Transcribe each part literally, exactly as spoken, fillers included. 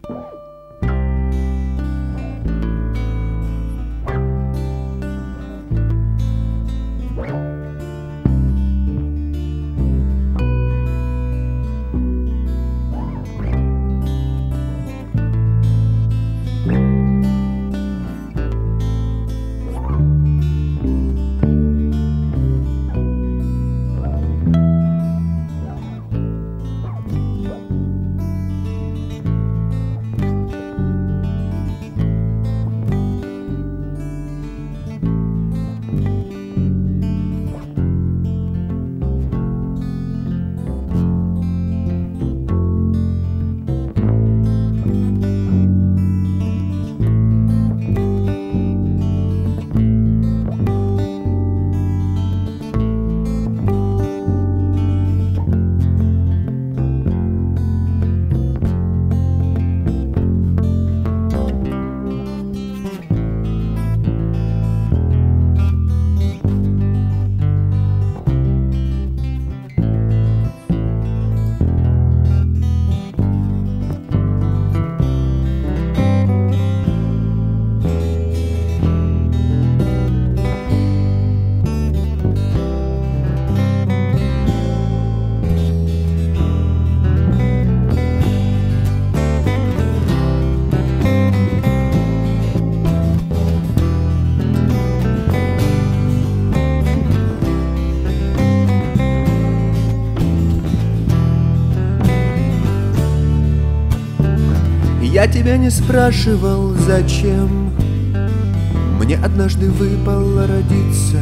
Я тебя не спрашивал, зачем мне однажды выпало родиться,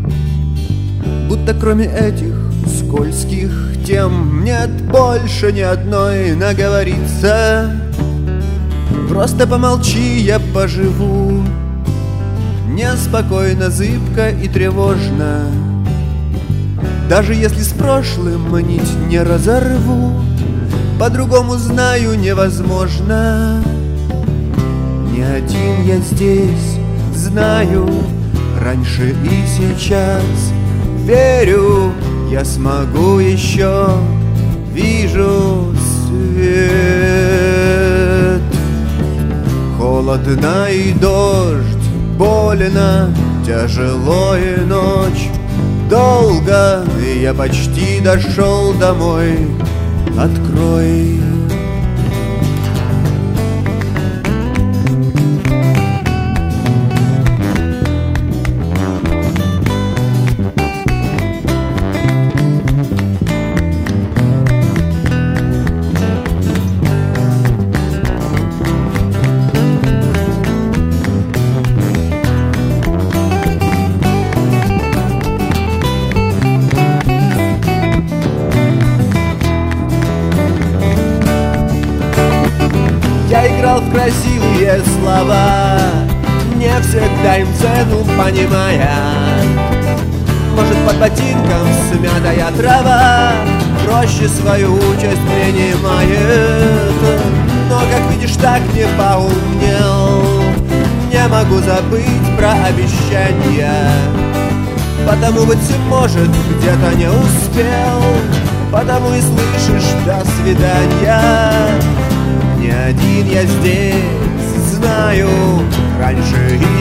будто кроме этих скользких тем нет больше ни одной наговориться. Просто помолчи, я поживу неспокойно, зыбко и тревожно. Даже если с прошлым нить не разорву, по-другому знаю невозможно. Не один я здесь, знаю, раньше и сейчас. Верю, я смогу еще, вижу свет. Холодно и дождь, больно, тяжело и ночь. Долго, и я почти дошел домой. Открой. Я играл в красивые слова, не всегда им цену понимая. Может, под ботинком смятая трава проще свою участь принимает. Но, как видишь, так не поумнел, не могу забыть про обещания. Потому, быть может, где-то не успел, потому и слышишь «до свидания». Не один я здесь, знаю, раньше и